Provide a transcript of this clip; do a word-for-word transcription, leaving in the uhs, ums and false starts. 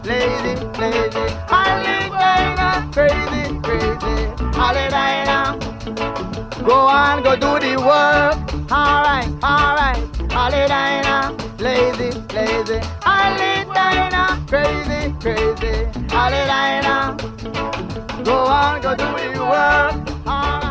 lazy, lazy. Holly Dinah, crazy, crazy. Holly Dinah, go on, go do the work. Alright, alright. Holly Dinah, lazy, lazy. Holly Dinah, crazy, crazy. Holly Dinah, go on, go do the work. Alright.